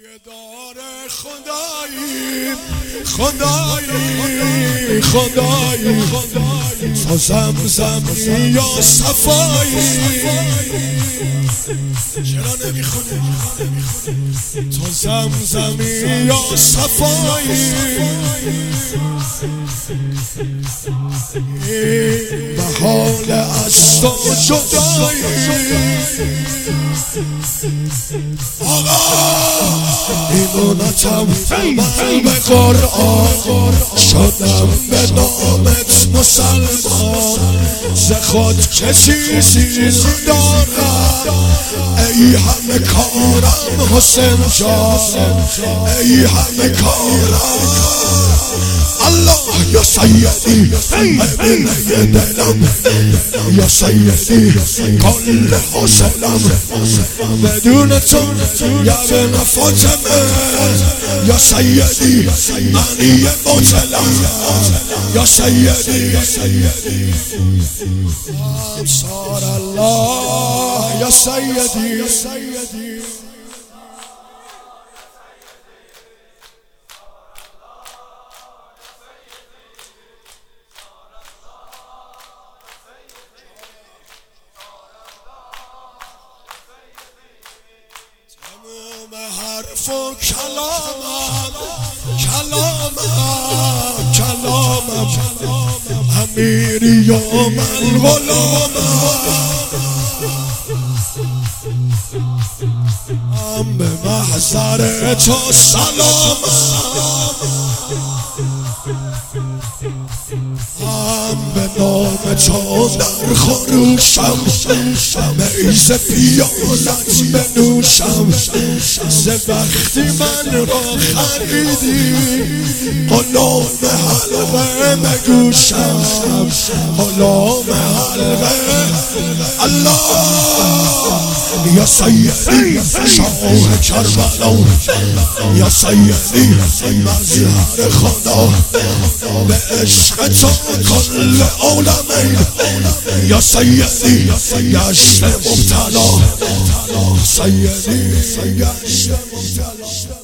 دار خدایی خدایی خدایی تو زمزمی یا صفایی چرا نمیخونه تو زمزمی یا صفایی به حال از تو جدایی آقا ایمانتم من به قرآن شدم به نامت مسلمان ز خود چه چیزی دارم ای همه کارم حسین جان ای همه کارم الله یا سیدی ابن دلم یا سیدی کل حسنم بدون تو یا بن فاطمه یا سیدی معنی باطلم یا سیدی ابصار الله یا سیدی حرف و کلامم امیری و من غلامم به محضر تو سلامم به نام تو در خروشم میز پیالت بنوشم ز وقتی من را خریدی غلام حلقه مگوشم غلام حلقه الله یا سیدی شاه کربلا یا سیدی مظهر خدا به عشق تو کل عالمین یا سیدی گشت مبتلا سیدی گشت مبتلا